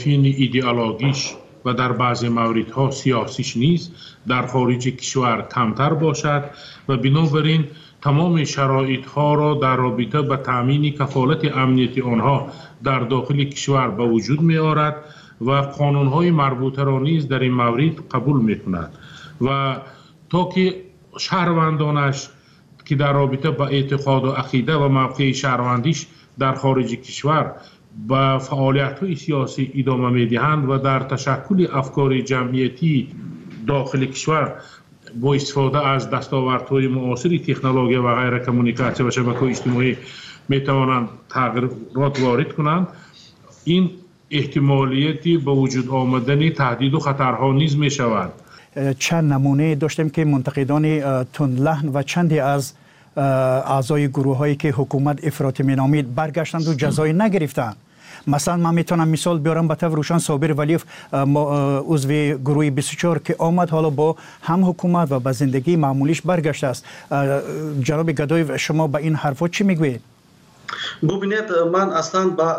فین ایدئولوژیش و در بعضی موردها سیاسیش نیز در خارج کشور کمتر باشد و بنابراین تمام شرایط ها را در رابطه با تامین کفالت امنیتی آنها در داخل کشور به وجود می آورد و قانون های مربوطه را نیز در این مورد قبول می کند و تا که شهروندانش که در رابطه با اعتقاد و عقیده و موقع شهروندیش در خارج کشور با فعالیت‌های سیاسی ادامه می‌دهند و در تشکل افکار جمعیتی داخل کشور با استفاده از دستاوردهای معاصر تکنولوژی و غیر کمونیکاسیون و شبکه‌های اجتماعی می‌توانند تغییرات وارد کنند، این احتمالیتی به وجود آمدن تهدید و خطرها نیز می‌شود. چند نمونه داشتیم که منتقدان تندلحن و چندی از اعضای گروه هایی که حکومت افراطی مینامید برگشتند و جزایی نگرفتند. مثلا من میتونم مثال بیارم به طور روشن صابر ولیف عضو گروه 24 که آمد حالا با هم حکومت و به زندگی معمولیش برگشته است. جناب گدای شما به این حرفا چی میگوید؟ ببینید من اصلا با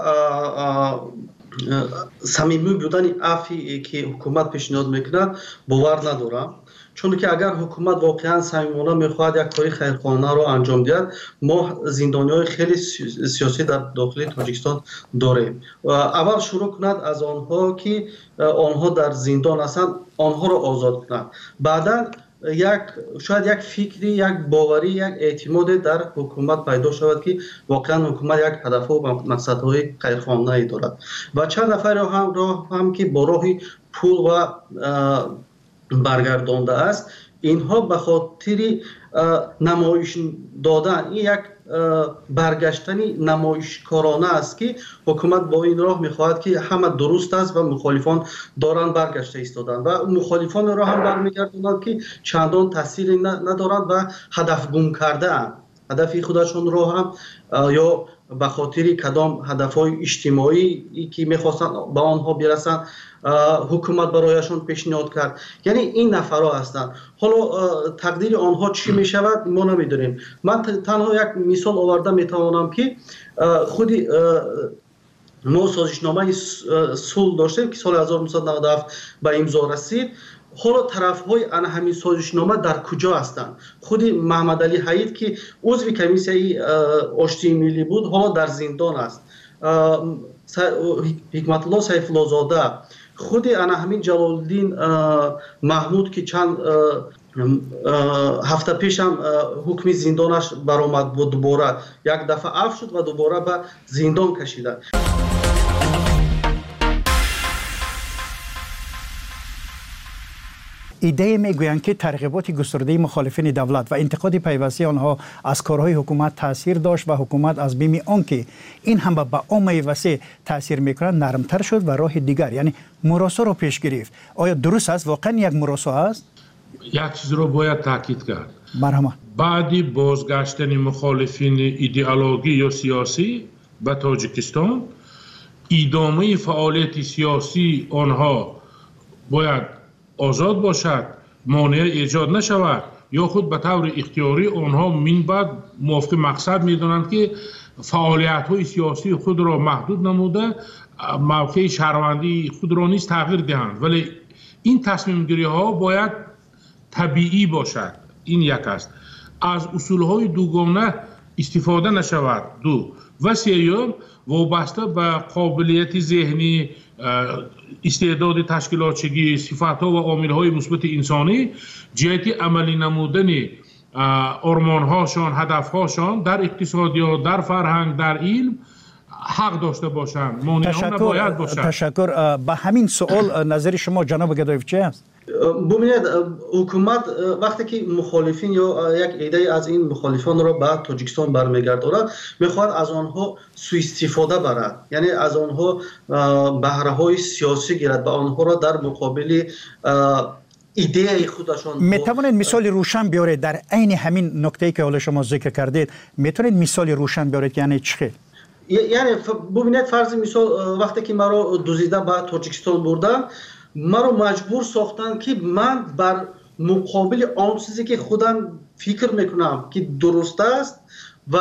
صمیمی بودن عفی که حکومت پیشنهاد میکنه باور ندارم، چون که اگر حکومت واقعا صمیمانه میخواهد یک کاری خیرخواهانه رو انجام دهد، ما زندانی‌های خیلی سیاسی در داخل تاجیکستان داریم و اول شروع کند از آنها که آنها در زندان هستند آنها رو آزاد کند، بعدا شاید یک فکری، یک باوری، یک اعتماد در حکومت پیدا شود که واقعا حکومت یک هدف‌ها و مقصدهای خیرخواهانه دارد و چند نفر هم که با راه پول و برگردانده است، اینها به خاطر نمایش دادن این یک برگشتنی نمایشکارانه است که حکومت با این راه میخواهد که همه درست است و مخالفان دارند برگشته ایستادن و مخالفان را هم برمیگردانند که چندان تاثیری ندارند و هدف گم کرده اند. هدف خودشون را هم یا به خاطر کدام هدفهای اجتماعی که میخواستند به آنها برسند حکومت برایشون پیشنهاد کرد. یعنی این نفرها هستند. حالا تقدیر آنها چی می شود ما نمیدونیم. من تنها یک مثال آورده میتوانم که خودی ما سازشنامه صلح داشتیم که سال 1997 به امضا رسید. حالا طرف‌های آن همین سازشنامه در کجا هستند؟ خود محمد علی حید که عضو کمیسیه آشتی ملی بود حالا در زندان است. حکمت الله سیف الله زاده، خود آن همین جلال الدین محمود که چند هفته پیش هم حکم زندانش برآمد بود، دوباره یک دفعه عفو شد و دوباره به زندان کشیدند. ایده میگویند که ترغیبات گسترده مخالفین دولت و انتقاد پیوسته آنها از کارهای حکومت تاثیر داشت و حکومت از بیم آنکه این هم به عامه وسیع تاثیر میکنند نرمتر شد و راه دیگر یعنی مراسا را پیش گرفت. آیا درست است؟ واقعا یک مراسا است؟ یک چیز را باید تاکید کرد. مرحبا. بعدی بازگشتن مخالفین ایدئولوژی یا سیاسی به تاجیکستان، ادامه فعالیت سیاسی آنها باید آزاد باشد، مانع ایجاد نشود یا خود به طور اختیاری آنها من بعد موافق مقصد میدانند که فعالیت های سیاسی خود را محدود نموده موقع شهروندی خود را نیز تغییر دهند، ولی این تصمیم گیری ها باید طبیعی باشد. این یک است. از اصول های دوگانه استفاده نشود. دو و سیوم وابسته به قابلیت ذهنی، استعداد تشکیلاتچگی، صفات‌ها و عامل‌های مثبت انسانی جهت عملی نمودن آرمان‌هاشان، هدف‌هاشان در اقتصادیات، در فرهنگ، در علم حق داشته باشند. مانع‌ها نباید باشند. تشکر. به همین سوال نظر شما جناب گدایف چی است؟ ببینید حکومت وقتی که مخالفین یا یک ایده از این مخالفان را به تاجیکستان برمیگرداند میخواد از آنها سوء استفاده برد، یعنی از آنها بهره های سیاسی گیرد، به آنها را در مقابل ایده خودشان. میتونید مثال روشن بیارید در عین همین نکته‌ای که حالا شما ذکر کردید؟ میتونید مثال روشن بیارید یعنی چی؟ یعنی ببینید فرض مثال وقتی که مرا دزدیده به تاجیکستان بردن، مرا مجبور ساختن که من بر مقابل آن چیزی که خودم فکر میکنم که درست است و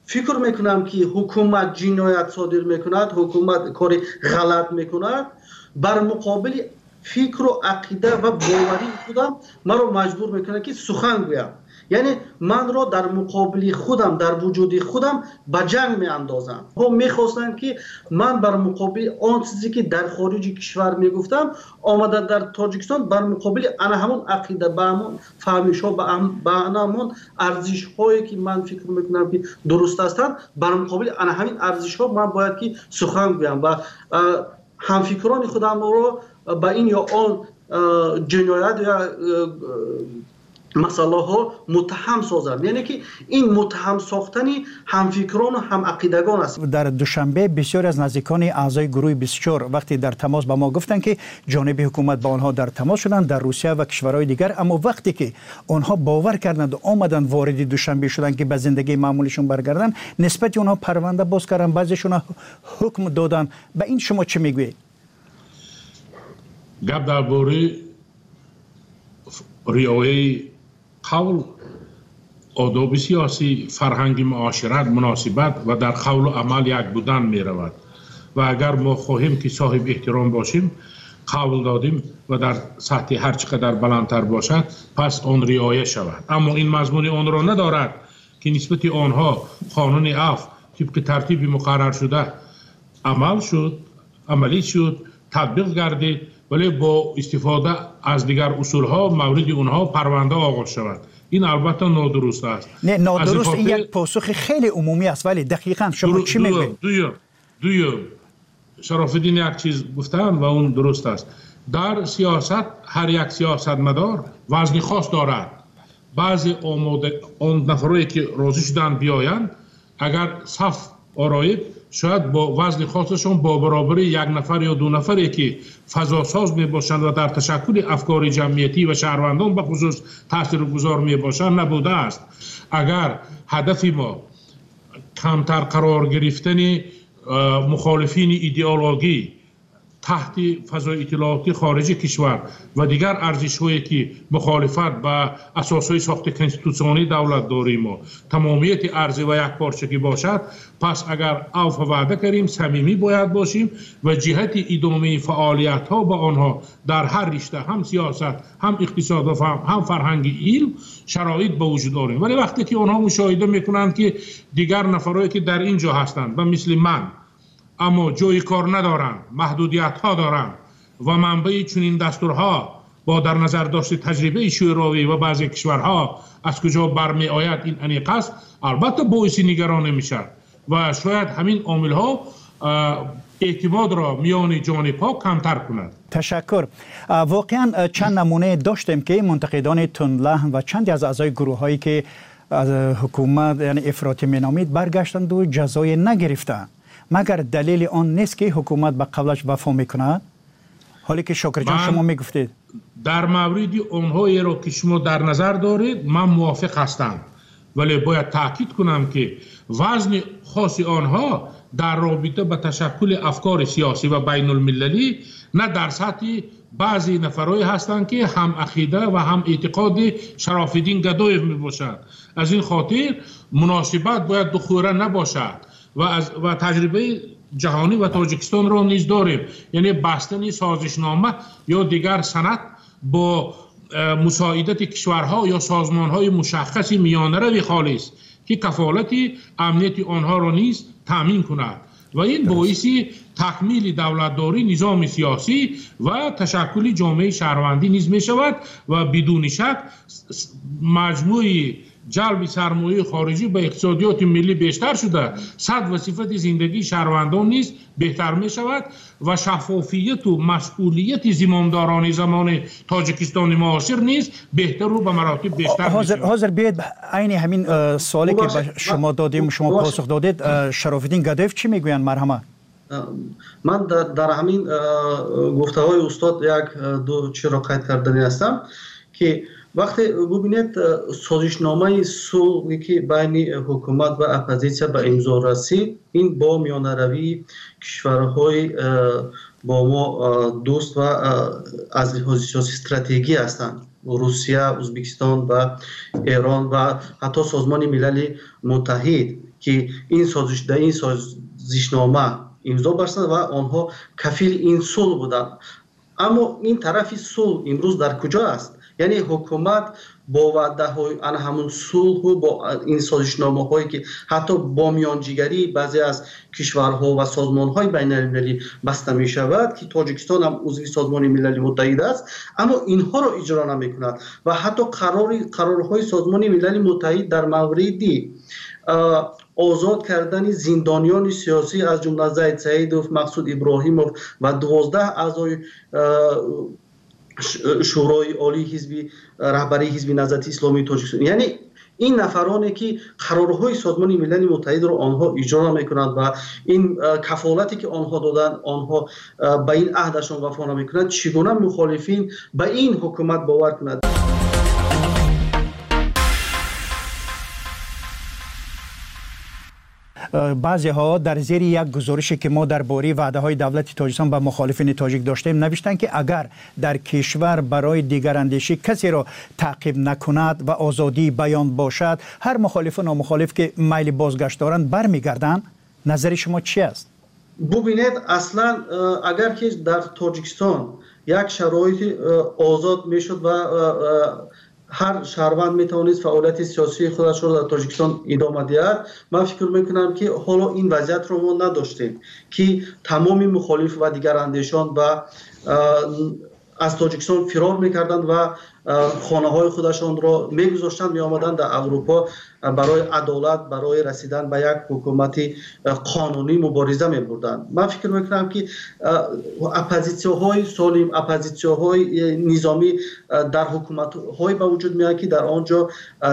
فکر میکنم که حکومت جنایت صادر میکند، حکومت کار غلط میکند، بر مقابل فکر و عقیده و باوری خودم مرا مجبور میکنه که سخن گویم. یعنی من را در مقابل خودم، در وجود خودم به جنگ میاندازند. ها میخواستند که من بر مقابل آن چیزی که در خارج کشور میگفتم آمده در تاجیکستان بر مقابل انا همون عقیده، به همون فهمش ها، به همون ارزش هایی که من فکر میکنم که درست هستند، بر مقابل انا همین ارزش ها من باید که سخن گویم و همفکران خودم رو به این یا آن جنایت یا مسئله ها متهم سازند. یعنی که این متهم ساختنی همفکران و هم عقیدگان است. در دوشنبه بسیار از نزدیکان اعضای گروه 24 وقتی در تماس با ما گفتند که جانب حکومت با آنها در تماس شدند در روسیه و کشورهای دیگر، اما وقتی که آنها باور کردند و آمدند وارد دوشنبه شدند که به زندگی معمولشون برگردن، نسبت اونها پرونده باز کردن، بعضیشون حکم دادن. به این شما چه میگویید؟ گپ درباره رعایت قول، آداب سیاسی، فرهنگ معاشرت، مناسبت و در قول و عمل یک بودن می رود و اگر ما خواهیم که صاحب احترام باشیم، قول دادیم و در سطح هر چقدر بلندتر باشد پس آن رعایت شود. اما این مضمون آن را ندارد که نسبت آنها قانون عفو طبق ترتیب مقرر شده عملی شد، تطبیق گردید، ولی با استفاده از دیگر اصول ها مورد اونها پرونده آغاز شود. این البته نادرست است. نه نادرست، این یک پاسخ خیلی عمومی است، ولی دقیقاً شما چی میگویید؟ دویم شرافالدین یک چیز گفتن و اون درست است. در سیاست هر یک سیاستمدار وزن خاص دارد. بعضی آن نفرایی که راضی شدن بیایند اگر صف آرایید شاید با وزن خاصشون با برابر یک نفر یا دو نفری که فضاساز می باشند و در تشکل افکار جمعیتی و شهروندان به خصوص تاثیرگذار می باشند نبوده است. اگر هدف ما کمتر قرار گرفتن مخالفین ایدئولوژی تحت فضای اطلاعاتی خارجی کشور و دیگر ارزش‌هایی که مخالفت با اساسهای ساخت کنستیتوسیونی دولت داریم و تمامیت ارزی و یک پارچگی باشد، پس اگر عفو وعده کردیم صمیمی باید باشیم و جهت ادامه فعالیت ها با آنها در هر رشته، هم سیاست، هم اقتصاد و هم فرهنگ علم شرایط به وجود داریم. ولی وقتی که آنها مشاهده میکنند که دیگر نفرایی که در اینجا هستند و مثل من اما جای کار ندارند، محدودیت ها دارند و منبع چنین دستورها با در نظر داشت تجربه شوروی و بعضی کشورها از کجا برمی آید این انیق است، البته باعث نگرانی میشد و شاید همین عامل ها اعتماد را میان جانب‌ها کمتر کند. تشکر. واقعا چند نمونه داشتیم که منتقدان تندلهن و چندی از اعضای گروه هایی که از حکومت یعنی افراطی مینامید برگشتند و جزای نگرفتند، مگر دلیل آن نیست که حکومت به قولش وفا میکند؟ حالی که شاکر جان شما میگفتید در مورد آنهایی را که شما در نظر دارید من موافق هستم، ولی باید تاکید کنم که وزن خاص آنها در رابطه به تشکل افکار سیاسی و بین المللی نه در سطح بعضی نفرایی هستند که هم عقیده و هم اعتقاد شرافالدین گدایف می باشند. از این خاطر مناسبت باید دخوره نباشد و تجربه جهانی و تاجیکستان را نیز داریم، یعنی بستن سازشنامه یا دیگر سند با مساعدت کشورها یا سازمانهای مشخصی میانه خالص که کفالت امنیت آنها را نیز تامین کند و این باعث تکمیل دولتداری، نظام سیاسی و تشکل جامعه شهروندی نیز می شود و بدون شک مجموعی جلب سرمایه خارجی به اقتصادیات ملی بیشتر شده، صد و صفت زندگی شهروندان نیز بهتر می شود و شفافیت و مسئولیت زمامداران زمان تاجیکستان معاصر نیز بهتر و به مراتب بیشتر می شود. حاضر بیاید عین همین سوالی که به شما دادیم شما پاسخ دادید، شرافالدین گدایف چی میگویند؟ مرحمت. من در همین گفته های استاد یک دو چیز را قید کردنی هستم که وقتی ببینید سازشنامه صلحی که بین حکومت و اپوزیسیون به امضا رسید، این با میانه‌روی کشورهای با ما دوست و از لحاظ سیاسی استراتژی هستند روسیه، ازبکستان و ایران و حتی سازمان ملل متحد که این سازشنامه امضا بستند و آنها کفیل این صلح بودند. اما این طرف صلح امروز در کجا است؟ یعنی حکومت با وعده های همون صلح و با این سازشنامه هایی که حتی با میانجیگری بعضی از کشورها و سازمان های بین المللی بسته می شود که تاجیکستان هم عضو سازمان ملل متحد است، اما اینها را اجرا نمی کند و حتی قرارهای سازمان ملل متحد در موردی آزاد کردن زندانیان سیاسی از جمله زید سعیدوف، مقصود ابراهیموف و 12 اعضای شورای عالی حزب رهبری حزب نهضت اسلامی تاجیکستان، یعنی این نفرانی که قرارهای سازمان ملل متحد را آنها اجرا میکنند و این کفالتی که آنها دادند آنها به این عهدشان وفا نمیکنند، چگونه مخالفین به این حکومت باور کنند؟ بعضی ها در زیر یک گزارشی که ما درباره وعده های دولت تاجیکستان به مخالفین تاجیک داشتیم نوشتند که اگر در کشور برای دیگر اندیشی کسی را تعقیب نکند و آزادی بیان باشد، هر مخالف و نامخالف که میل بازگشت دارند برمیگردند. نظر شما چی است؟ ببینید، اصلا اگر که در تاجیکستان یک شرایط آزاد میشد و هر شهروند میتوانست فعالیت سیاسی خودش را در تاجیکستان ادامه دهد، من فکر میکنم که حالا این وضعیت رو ما نداشتیم که تمام مخالف و دیگر اندیشان و از تاجیکستان فرار میکردند و خانه های خودشان را میگذاشتند، می آمدند در اروپا برای عدالت، برای رسیدن به یک حکومت قانونی مبارزه می بردند. من فکر میکنم که اپوزیسیون‌های سالم، اپوزیسیون‌های نظامی در حکومت‌های به وجود میاد که در آنجا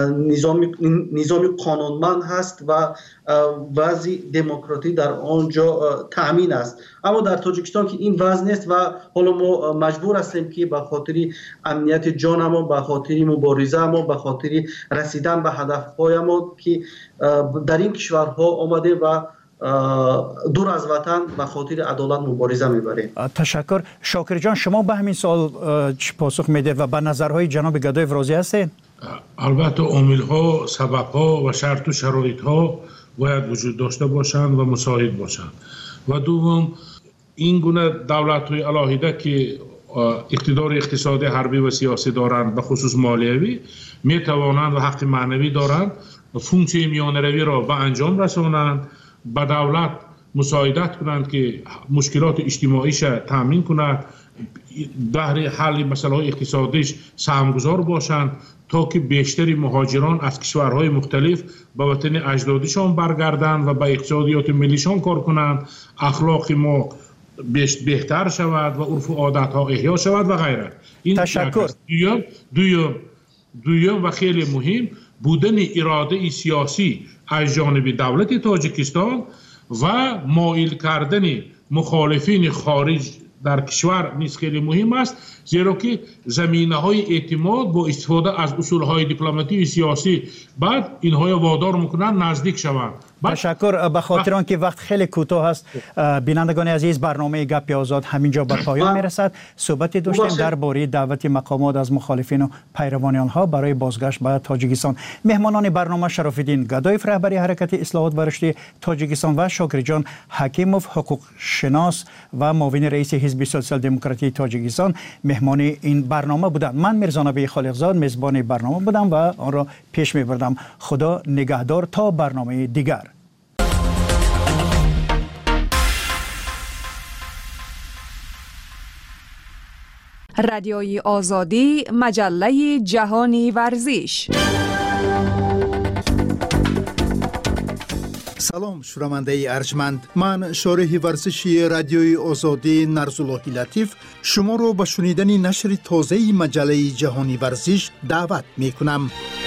نظام قانونمند هست و وضع دموکراتی در آنجا تأمین است. اما در تاجیکستان که این وضع نیست و حالا ما مجبور هستیم که به خاطر امنیت جان ما، به خاطر مبارزه ما، به خاطر رسیدن به هدف‌های ما که در این کشورها آمده و دور از وطن به خاطر عدالت مبارزه میبریم. تشکر. شاکر جان، شما به همین سوال چی پاسخ میدید و به نظرهای جناب گدایف راضی هستین؟ البته عامل‌ها، سبب‌ها و شرط و شرایط‌ها باید وجود داشته باشند و مساعد باشند. و دوم، این گونه دولت‌های علاهیده که اقتدار اقتصادی، حربی و سیاسی دارند، به خصوص مالیوی، می توانند و حق معنوی دارند فونکسیون میانروی را به انجام رسانند، به دولت مساعدت کنند که مشکلات اجتماعیش تامین کند، در حل مسائل اقتصادیش سهمگذار باشند تا که بیشتری مهاجران از کشورهای مختلف به وطن اجدادشان برگردند و به اقتصادیات ملیشان کار کنند، اخلاق ما بهتر شود و عرف و عادت ها احیا شود و غیره. این تشکر. دویم و خیلی مهم بودن اراده سیاسی از جانب دولت تاجیکستان و مایل کردن مخالفین خارج در کشور نیز خیلی مهم است، زیرا که زمینه های اعتماد با استفاده از اصول های دیپلماتی و سیاسی بعد اینها وادار میکنند نزدیک شوند. تشکر. به خاطر آنکه وقت خیلی کوتاه است، بینندگان عزیز، برنامه گپ آزاد همینجا به پایان میرسد. صحبتی داشتیم درباره دعوت مقامات از مخالفین و پیروان آنها برای بازگشت به تاجیکستان. مهمانان برنامه شراف‌الدین گدایف، رهبری حرکت اصلاحات و رشد تاجیکستان، و شاکر جان حکیموف، حقوق شناس و معاون رئیس حزب سوسیال دموکراتی تاجیکستان مهمان این برنامه بودند. من میرزا نبی خالقزاد میزبان برنامه بودم و آن را پیش میبردم. خدا نگهدار تا برنامه دیگر. رادیوی آزادی، مجله جهانی ورزش. سلام شنونده ارجمند، من شارح ورزشی رادیوی آزادی نرزاللهی لطیف شما رو به شنیدن نشر تازه مجله جهانی ورزش دعوت می کنم.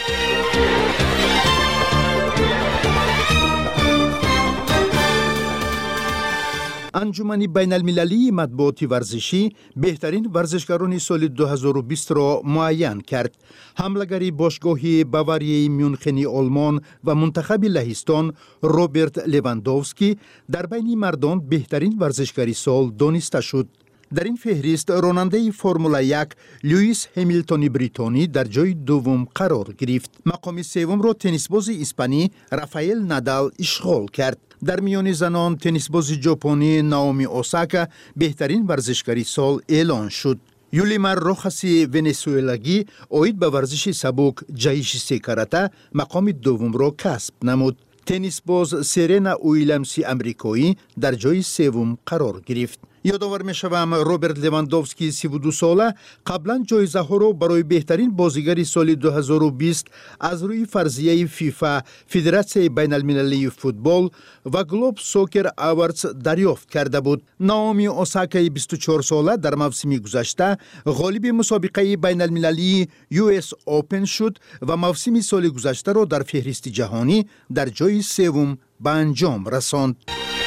انجمن بین المللی مطبوعات ورزشی بهترین ورزشکاران سال 2020 را معین کرد. حمله‌گر باشگاه باواری میونخنی آلمان و منتخب لهستان روبرت لواندوفسکی در بین مردان بهترین ورزشکار سال دانسته شد. در این فهرست راننده فرمول 1 لوئیس همیلتون بریتانی در جای دوم قرار گرفت. مقام سوم را تنیسباز اسپانی رافائل نادال اشغال کرد. در میان زنان تنیسباز ژاپنی نائومی اوساکا بهترین ورزشکاری سال اعلان شد. یولیمار روخاسی ونزوئلاگی اوید به ورزش سبک جایشیستی کاراته مقام دوم را کسب نمود. تنیس باز سرینا ویلیامسی امریکایی در جای سوم قرار گرفت. یادآور می‌شوم روبرت لواندوفسکی 32 ساله قبلا جایزه ها را برای بهترین بازیگر سال 2020 از روی فرضیه فیفا، فدراسیون بین المللی فوتبال و گلوب سوکر اواردز دریافت کرده بود. نائومی اوساکا 24 ساله در موسم گذشته غالب مسابقه بین المللی US اوپن شد و موسم سال گذشته را در فهرست جهانی در جای سوم به انجام رساند.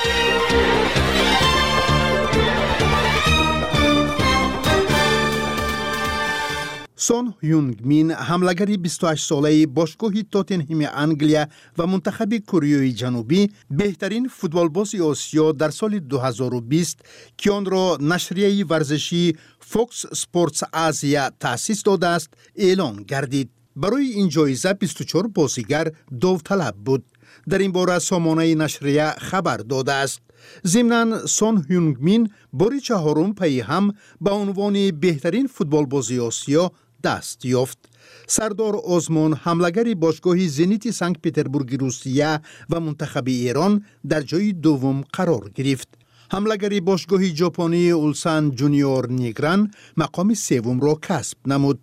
سون هیونگ مین حملگری 28 ساله باشگاه تاتنهام انگلیا و منتخب کره جنوبی بهترین فوتبالباز آسیا در سال 2020 که آن را نشریه ورزشی فوکس اسپورتس آسیا تأسیس داده است اعلان گردید. برای این جایزه 24 بازیگر داوطلب بود. در این باره سامانه نشریه خبر داده است. ضمناً سون هیونگ مین باری چهارم پی هم به عنوان بهترین فوتبالباز آسیا دست یافت. سردار آزمون حملگر باشگاه زنیت سنت پترزبورگ روسیه و منتخب ایران در جای دوم قرار گرفت. حملگر باشگاه ژاپنی اولسان جونیور نیگران مقام سوم را کسب نمود.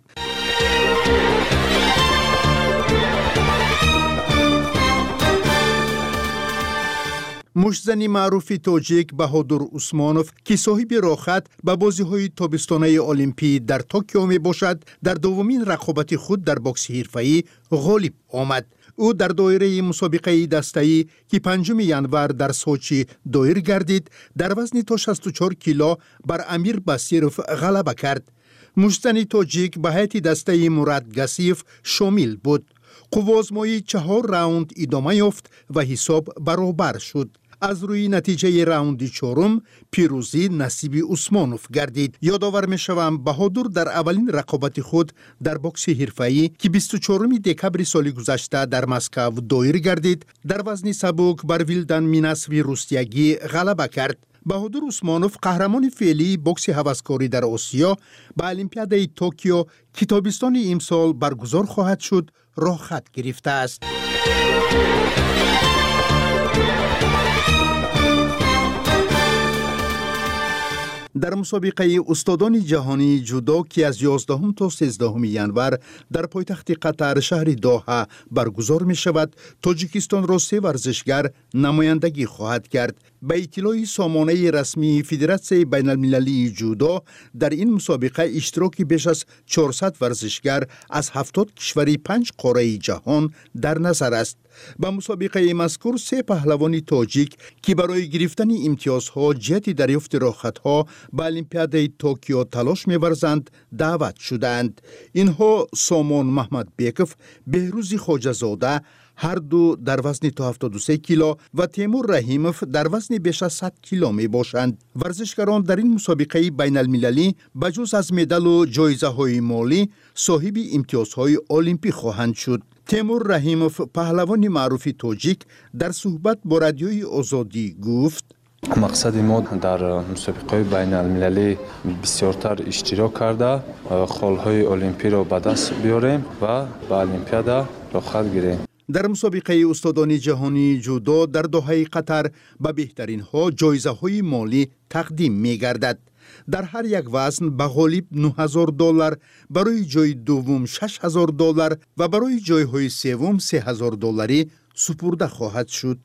مشتزنی معروف تاجیک بهادر عثمانوف که صاحب راخت به بازی‌های تابستانه المپی در توکیو می باشد در دومین رقابت خود در باکس حرفه‌ای غالب آمد. او در دایره مسابقه دسته‌ای که 5 ژانویه در سوچی دایر گردید در وزن تا 64 کیلو بر امیر باسیروف غلبه کرد. مشتزنی تاجیک به هیئت دسته مراد گاسیف شامل بود. قوازمایی 4 راوند ادامه یافت و حساب برابر شد. از روی نتیجه راوند چهارم پیروزی نصیب عثمانوف گردید. یادآور می‌شوم بهادر در اولین رقابت خود در باکس حرفه‌ای که 24 دکبر سال گذشته در مسکو دایر گردید در وزن سبک بر ویلدن میناسوی روسیگی غلبه کرد. بهادر عثمانوف قهرمان فعلی باکس هوسکاری در آسیا به المپیاد توکیو که تابستان امسال برگزار خواهد شد راه خط گرفته است. در مسابقه استادان جهانی جودو که از 11 تا 13 ژانویه در پایتخت قطر شهر دوحه برگزار می شود، تاجیکستان را 3 ورزشگر نمایندگی خواهد کرد. به اطلاع سامانه رسمی فدراسیون بین المللی جودو در این مسابقه اشتراک بیش از 400 ورزشگر از 70 کشور 5 قاره جهان در نظر است. با مسابقه مذکور 3 پهلوان تاجیک که برای گرفتن امتیازها جهت دریافت راحتها به المپیاد توکیو تلاش می‌ورزند دعوت شدند. اینها سامان محمد بیکف، بهروز خواجه‌زاده هر دو در وزن تا 73 کیلو و تیمور رحیموف در وزن بیش از 100 کیلو می باشند. ورزشکاران در این مسابقه بین المللی بجز از مدال و جایزه های مالی صاحب امتیازهای المپی خواهند شد. تیمور رحیموف پهلوان معروف تاجیک در صحبت با رادیوی آزادی گفت: مقصد ما در مسابقه بین المللی بسیارتر اشتراک کرده خالهای المپی را به دست بیاریم و به المپیاد را خط گیریم. در مسابقه استادان جهانی جودو در دوحه قطر به بهترین ها جایزه های مالی تقدیم می گردد. در هر یک وزن به غالب $9,000، برای جای دوم $6,000 و برای جای های سوم $3,000 سپرده خواهد شد.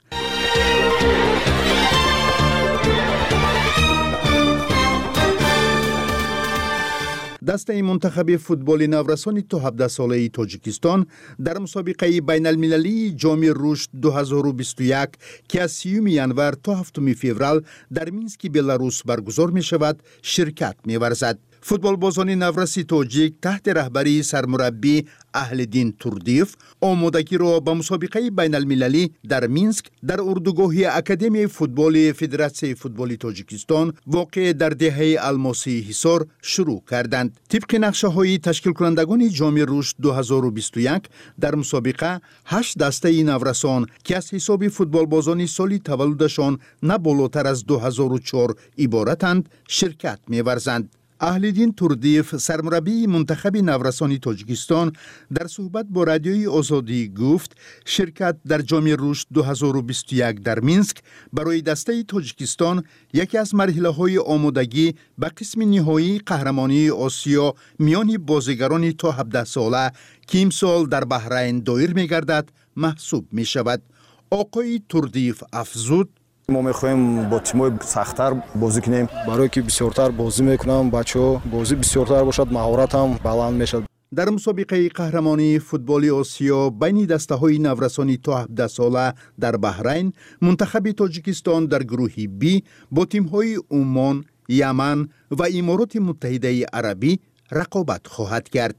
دسته منتخب فوتبال نورسان تا 17 ساله تاجیکستان در مسابقه بین المللی جام رشد 2021 که از 30 ژانویه تا 7 فوریه در مینسک بلاروس برگزار می شود شرکت می ورزد. футболбозони навраси тоҷик таҳти раҳбарии сармураббӣ Аҳлиддин Турдиев омодагиро ба мусобиқаи байналмилалӣ дар Минск дар урдугоҳи Академияи футболи Федератсияи футболи Тоҷикистон воқеъ дар деҳаи Алмосии Ҳисор шурӯъ карданд. Тибқи нақшаҳои ташкилкунандагони Ҷоми Рушд 2021 дар мусобиқа 8 дастаи наврасон ки аз ҳисоби футболбозони соли таваллудашон на болотар аз 2004 иборатанд ширкат меварзанд. Аҳлиддин Турдиев, сармураббии мунтахаби наврасони Тоҷикистон, дар суҳбат бо Радиои Озодӣ гуфт, ширкат дар Ҷоми Рушд 2021 дар Минск барои дастаи Тоҷикистон яке аз марҳилаҳои омодагӣ ба қисми ниҳоии қаҳрамонии Осиё миёни бозигарони то 17 сола ки имсол дар Баҳрайн доир мегардад, маҳсуб мешавад. Оқои Турдиев афзуд: ما می‌خوایم با تیم‌های سخت‌تر بازی کنیم برای که بسیارتر بازی می‌کنم بچه‌ها بازی بسیارتر باشد مهارت هم بلند میشد. дар мусобиқаи қаҳрамонии футболи Осиё байни дастаҳои наврасони то 17 сола дар Баҳрайн, мунтахаби Тоҷикистон дар гурӯҳи Б бо тимҳои Умон, Яман ва Имороти Муттаҳидаи Арабӣ рақобат хоҳад кард.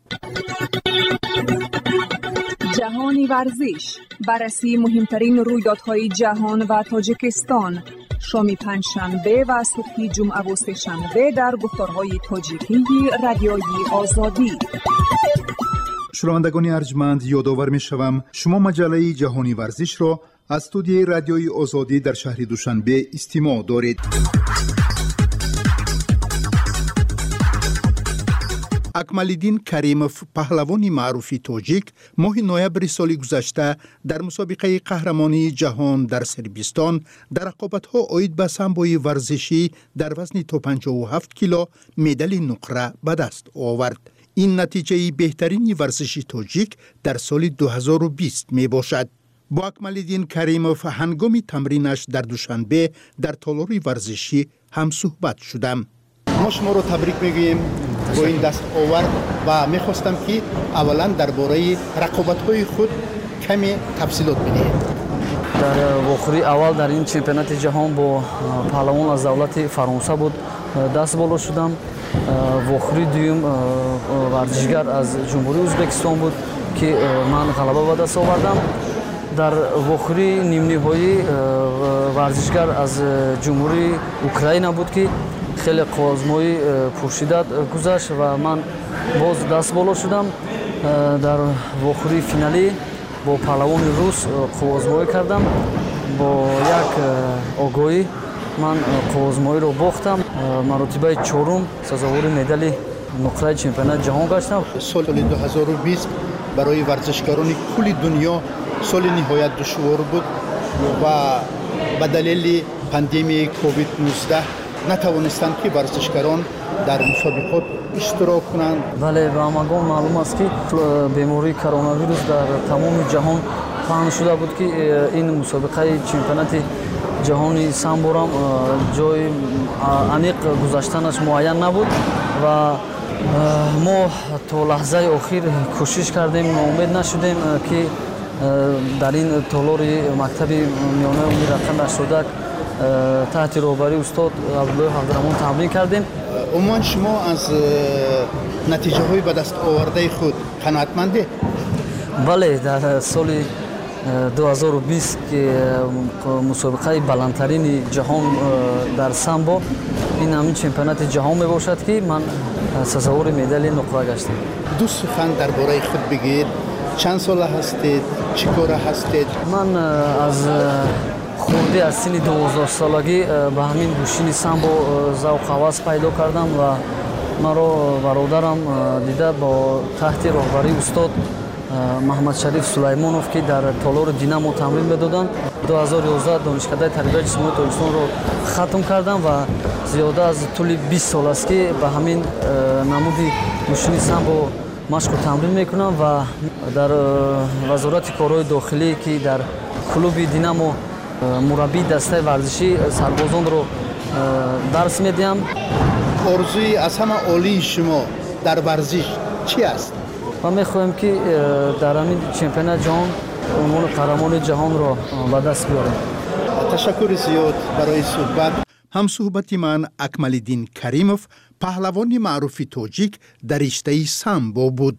جهانی ورزش، بررسی مهمترین رویدادهای جهان و تاجیکستان، شام پنجشنبه و صبح جمعه و سه‌شنبه در گفتارهای تاجیکی رادیوی آزادی. شنوندگان ارجمند، یادآور می‌شوم شما مجله جهانی ورزش را از استودیوی رادیوی آزادی در شهر دوشنبه استماع دارید. акмалиддин Каримов, паҳлавони маъруфи тоҷик, моҳи ноябри соли гузашта дар мусобиқаи қаҳрамонии ҷаҳон дар Сербистон дар рақобатҳо оид ба самбои варзишӣ дар вазни то 57 кило медали нуқра ба даст овард. ин натиҷаи беҳтарини варзиши тоҷик дар соли 2020 мебошад. бо Акмалиддин Каримов ҳангоми тамринаш дар душанбе дар толори варзишӣ ҳамсуҳбат шудам. ما شما رو تبریک میگوییم با این دست آورد و میخواستم که اولا درباره رقابت‌های خود کمی تفصیلات بدهید. در واخری اول در این چمپیونات جهان با پهلوان از دولت فرانسه بود دست بالا شدم. واخری دوم ورزشگر از جمهوری ازبکستان بود که من غلبه به دست آوردم. در واخری نیم نهایی ورزشگر از جمهوری اوکراین بود که خیلی آزمایی پرشدت گذشت و من باز دست بالا شدم. در واخری فینالی با پهلوان روس آزمایی کردم. با یک آگاهی من آزمایی رو باختم. مرتبه چهارم سزاوار مدال نقره چمپیونات جهان گشتم. سال 2020 برای ورزشکاران کل دنیا سال نهایت دشوار بود و به دلیل پاندمی کووید 19 نتوانستند که ورزشکاران در مسابقات اشتراک کنند. بله، به همگان معلوم است که بیماری کرونا ویروس در تمام جهان پهن شده بود که این مسابقه چمپیونات جهانی سامبو جای عمیق گذاشتنش معین نبود و ما تا لحظه آخر کوشش کردیم، ناامید نشدیم که در این تالار مکتب میانه امید رقم شدک تحت راهبری استاد عبدالله عبدالرحمن تمرین کردیم. عموما شما از نتیجه های به دست آورده خود قناعتمندید؟ بله، در سال 2020 که مسابقه بلندترین جهان در سامبو این همین چمپیونات جهان می باشد که من سزاوار مدال نقره گشتم. دو سخن درباره خود بگید. چند ساله هستید؟ چی کاره هستید؟ من از خودی از سن 12 سالگی به همین گوشین سامبو ذوق هوس پیدا کردم و مرا برادرم دیده با تحت راهبری استاد محمد شریف سلیمانوف که در تالار دینامو تمرین میدادند. 2011 دانشکده تربیت جسمانی تاجیکستان رو ختم کردم و زیاده از طول 20 سال است که به همین نمودی گوشین سامبو مشق و تمرین میکنم و در وزارت کارهای داخلی که در کلوب دینامو مربی دسته ورزشی سربازان رو درس میدیم. آرزوی از همه عالی شما در ورزش چی است؟ ما میخوایم که در همین چمپیونات جهان عنوان قهرمان جهان را به دست بیاریم. تشکر زیاد برای صحبت. همصحبت من اکمل‌الدین کریموف، پهلوان معروف تاجیک در رشته سامبو بود.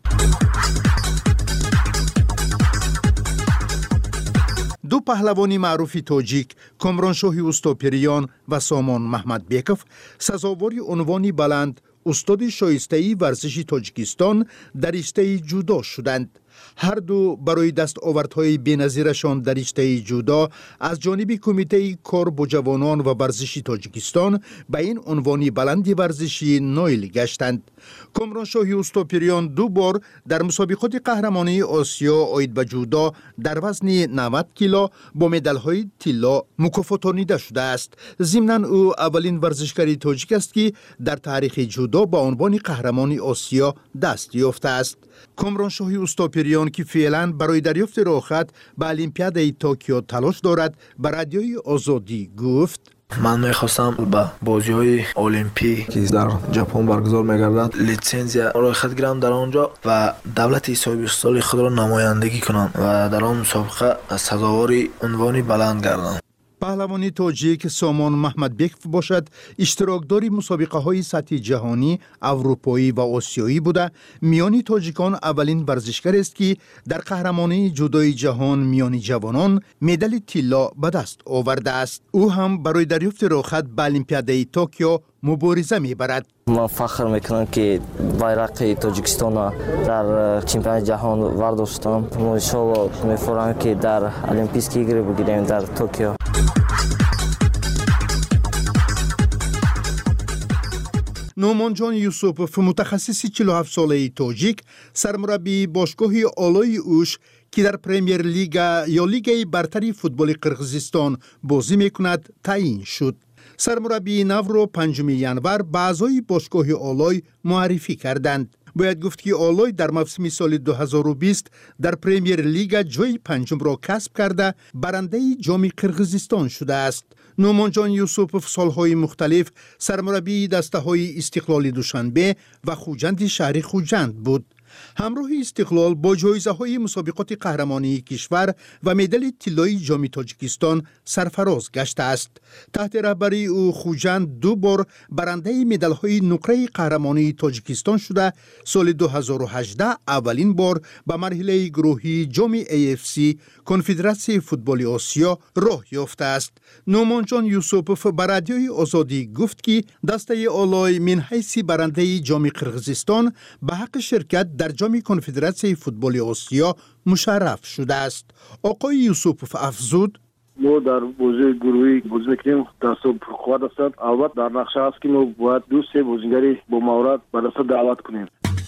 دو پهلوان معروف تاجیک، کامرانشاه اوستاپریان و سامان محمدبیکوف، سزاوار عنوان بلند استاد شایسته ورزش تاجیکستان در رشته جودو شدند. هر دو برای دستاوردهای بی‌نظیرشان در رشته جودو از جانب کمیته کار با جوانان و ورزش تاجیکستان به این عنوان بلند ورزشی نایل گشتند. کامرانشاه اوستاپریان 2 بار در مسابقات قهرمانی آسیا آید به جودو در وزن 90 کیلو با مدال‌های طلا مکافاتانیده شده است. ضمناً او اولین ورزشکار تاجیک است که در تاریخ جودو با عنوان قهرمان آسیا دست یافته است. کامرانشاه اوستاپریان که فعلا برای دریافت راهخط به المپیاد توکیو تلاش دارد، به رادیوی آزادی گفت: من میخواستم به بازی‌های المپیک که در ژاپن برگزار می‌گردد لیسانسیا راهخط گیرم در آنجا و دولت صاحب استقلال خود را نمایندگی کنم و در آن مسابقه سزاوار عنوان بلند گردم. پهلوان تاجیک سامان محمدبیکوف باشد اشتراکدار مسابقه های سطح جهانی، اروپایی و آسیایی بوده. میان تاجیکان اولین ورزشکار است که در قهرمانی جودوی جهان میان جوانان مدال طلا به دست آورده است. او هم برای دریافت راهخط به المپیاد توکیو مبارزه میبرد. من فخر میکنم که بیرق تاجیکستان در چمپیونات جهان ورداشتم. ان شاء الله میفرماییم که در المپیک بگیریم در توکیو. نومانجان یوسوپوف، متخصص 47 ساله تاجیک، سرمربی باشگاه آلای اوش که در پریمیر لیگ یا لیگ برتر فوتبال قرقیزستان بازی میکند تعیین شد. سرمربی نو را 5 ینور به اعضای باشگاه آلای معرفی کردند. باید گفت که آلای در موسم سال 2020 در پریمیر لیگ جای 5 را کسب کرده برنده جام قرقیزستان شده است. نومانجان یوسوپوف سالهای مختلف سرمربی دسته‌های استقلال دوشنبه و خوجند شهر خوجند بود. همراه استقلال با جایزه‌های مسابقات قهرمانی کشور و مدال طلای جام تاجیکستان سرفراز گشته است. تحت رهبری او خوجند 2 بار برنده مدال‌های نقره قهرمانی تاجیکستان شده. سال 2018 اولین بار به مرحله گروهی جام AFC کنفدراسیون فوتبال آسیا راه یافته است. نومانجان یوسوپوف به رادیوی آزادی گفت که دسته آلای من حیث برنده جام قرقیزستان به حق شرکت در جام کنفدراسیون فوتبال آسیا مشرف شده است. آقای یوسوپوف افزود: ما در بازی گروهی بازی میکنیم، دست خواهد است. البته در نقشه است که ما باید 2-3 بازیگری با مهارت به دست دعوت کنیم.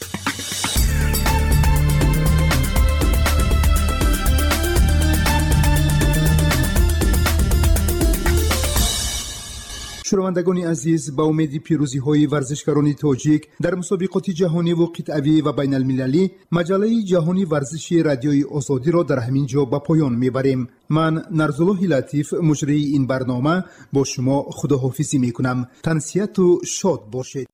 شنوندگان عزیز، با امید پیروزی های ورزشکاران تاجیک در مسابقات جهانی و قطعی و بین المللی، مجله جهانی ورزشی رادیوی آزادی را در همین جا به پایان میبریم. من نرزالله لطیف، مجری این برنامه، با شما خداحافظی میکنم. تنسیت و شاد باشید.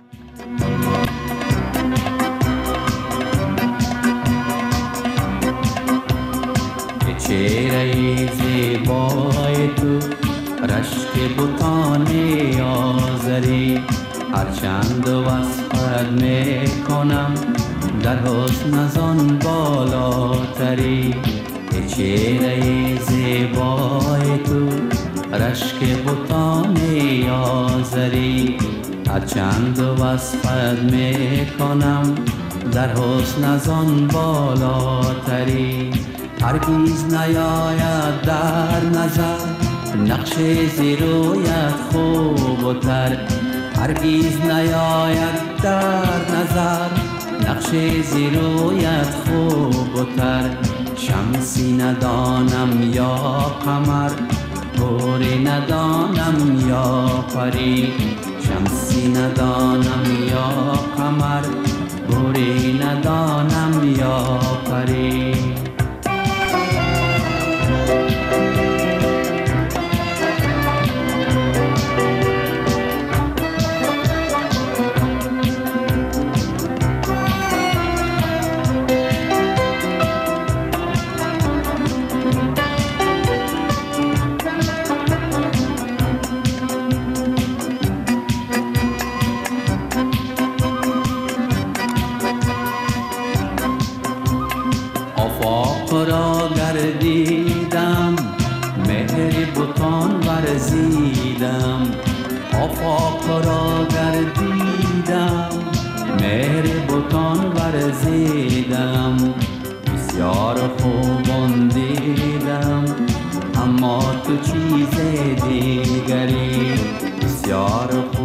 چهره زیبای تو، رشک بوتان آذری، هرچند وصفت میکنم در حسن از آن بالاتری. چهره زیبای تو، رشک بوتان آذری، هرچند وصفت میکنم در حسن از آن بالاتری. هرگز نیاید در نظر نقش زیرویت خوب و تر، هرگز نیاید در نظر نقش زیرویت خوب و تر. شمسی ندانم یا قمر، گوری ندانم یا پری. شمسی ندانم یا قمر، گوری ندانم یا پری. دیدم آفاق را گردیدم مهر بتان ورزیدم بسیار خوبان دیدم اما تو چیز دیگری بسیار خوب